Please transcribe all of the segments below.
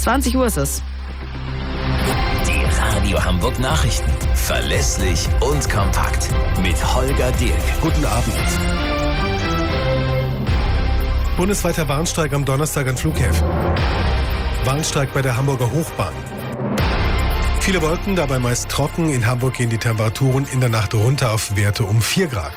20 Uhr ist es. Die Radio Hamburg Nachrichten. Verlässlich und kompakt. Mit Holger Dirk. Guten Abend. Bundesweiter Warnstreik am Donnerstag an Flughäfen. Warnstreik bei der Hamburger Hochbahn. Viele Wolken, dabei meist trocken. In Hamburg gehen die Temperaturen in der Nacht runter auf Werte um 4 Grad.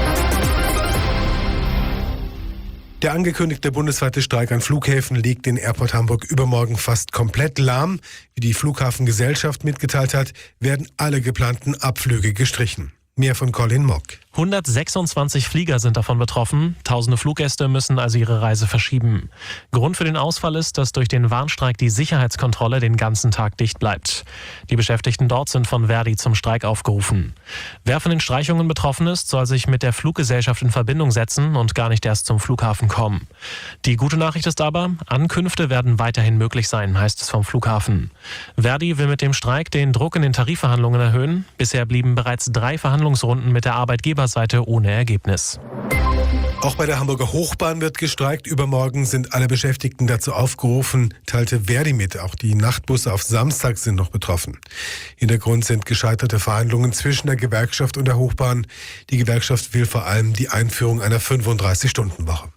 Der angekündigte bundesweite Streik an Flughäfen legt den Airport Hamburg übermorgen fast komplett lahm. Wie die Flughafengesellschaft mitgeteilt hat, werden alle geplanten Abflüge gestrichen. Mehr von Colin Mock. 126 Flieger sind davon betroffen. Tausende Fluggäste müssen also ihre Reise verschieben. Grund für den Ausfall ist, dass durch den Warnstreik die Sicherheitskontrolle den ganzen Tag dicht bleibt. Die Beschäftigten dort sind von Verdi zum Streik aufgerufen. Wer von den Streichungen betroffen ist, soll sich mit der Fluggesellschaft in Verbindung setzen und gar nicht erst zum Flughafen kommen. Die gute Nachricht ist aber, Ankünfte werden weiterhin möglich sein, heißt es vom Flughafen. Verdi will mit dem Streik den Druck in den Tarifverhandlungen erhöhen. Bisher blieben bereits 3 Verhandlungsrunden mit der Arbeitgeberseite ohne Ergebnis. Auch bei der Hamburger Hochbahn wird gestreikt. Übermorgen sind alle Beschäftigten dazu aufgerufen, teilte Verdi mit. Auch die Nachtbusse auf Samstag sind noch betroffen. Hintergrund sind gescheiterte Verhandlungen zwischen der Gewerkschaft und der Hochbahn. Die Gewerkschaft will vor allem die Einführung einer 35-Stunden-Woche.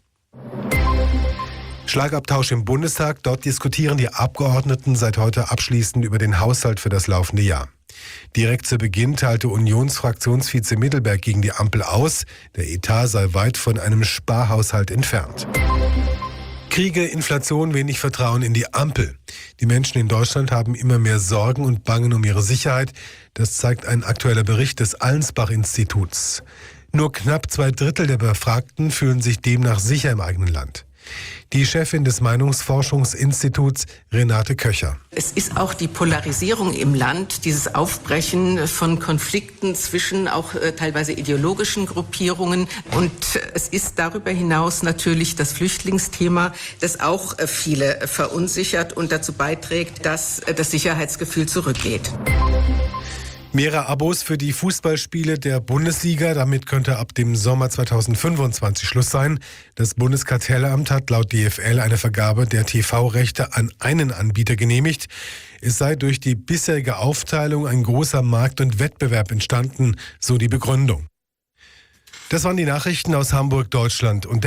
Schlagabtausch im Bundestag. Dort diskutieren die Abgeordneten seit heute abschließend über den Haushalt für das laufende Jahr. Direkt zu Beginn teilte Unionsfraktionsvize Mittelberg gegen die Ampel aus. Der Etat sei weit von einem Sparhaushalt entfernt. Kriege, Inflation, wenig Vertrauen in die Ampel. Die Menschen in Deutschland haben immer mehr Sorgen und bangen um ihre Sicherheit. Das zeigt ein aktueller Bericht des Allensbach-Instituts. Nur knapp 2/3 der Befragten fühlen sich demnach sicher im eigenen Land. Die Chefin des Meinungsforschungsinstituts, Renate Köcher. Es ist auch die Polarisierung im Land, dieses Aufbrechen von Konflikten zwischen auch teilweise ideologischen Gruppierungen. Und es ist darüber hinaus natürlich das Flüchtlingsthema, das auch viele verunsichert und dazu beiträgt, dass das Sicherheitsgefühl zurückgeht. Mehrere Abos für die Fußballspiele der Bundesliga. Damit könnte ab dem Sommer 2025 Schluss sein. Das Bundeskartellamt hat laut DFL eine Vergabe der TV-Rechte an einen Anbieter genehmigt. Es sei durch die bisherige Aufteilung ein großer Markt- und Wettbewerb entstanden, so die Begründung. Das waren die Nachrichten aus Hamburg, Deutschland und